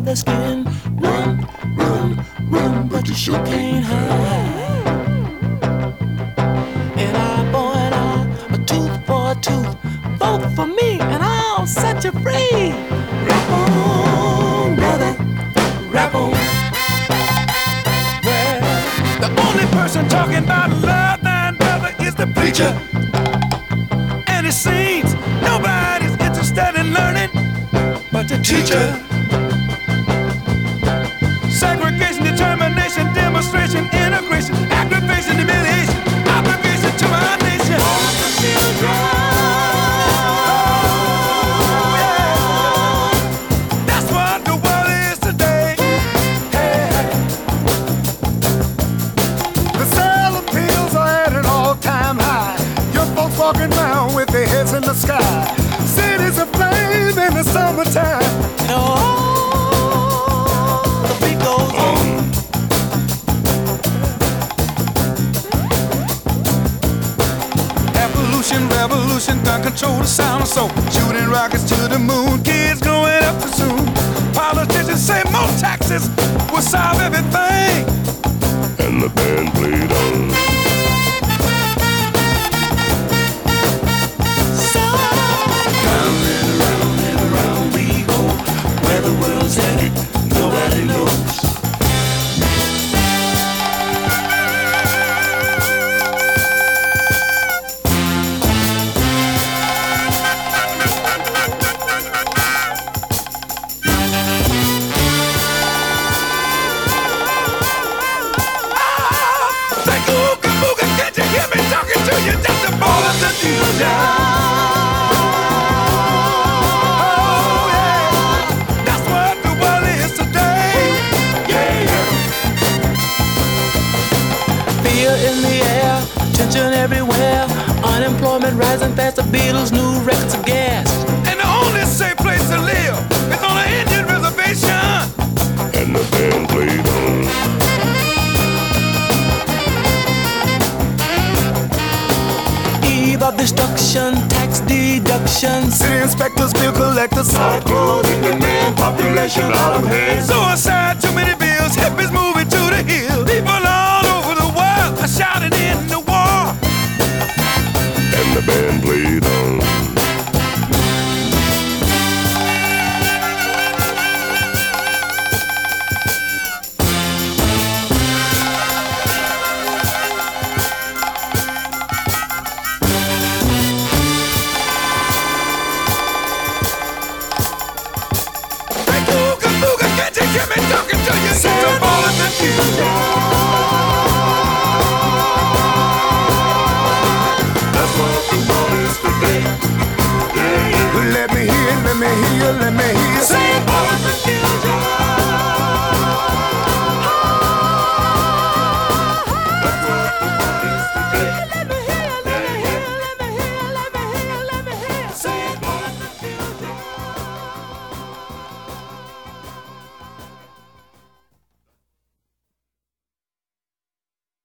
of their skin. Run, run, run, but you sure can't hide. An eye for an eye, a tooth for a tooth. Vote for me and I'll set you free. Rap on, brother, rap on. Well, the only person talking about love and brother is the preacher. And it seems nobody's interested in learning but the teacher. Segregation, determination, demonstration, integration, aggravation, humiliation, obligation to our nation. All the children. Oh, yeah. That's what the world is today. Hey, hey. The sale of pills are at an all-time high. Your folks walking around with their heads in the sky. Cities aflame in the summertime. The beat goes on. Evolution, revolution, gun control the sound of soul. Shooting rockets to the moon, kids growing up too soon. Politicians say more taxes will solve everything. And the band played on. Where the world's headed, nobody knows. Say ooga booga, can't you hear me talking to you? Just the ball of the future. Tension everywhere, unemployment rising fast. The Beatles' new records of gas. And the only safe place to live is on an Indian reservation. And the band played on. Eve of destruction, tax deductions. City inspectors, bill collectors. Cyclone in demand, population out of hand. Suicide, too many bills, hippies moving to the hill. People all over the world are shouting in the war. And the band played on. Hey, Booga Booga, can't you hear me talking to you? It's a ball in the future. Let me hear, let me hear. Say it, boys and girls.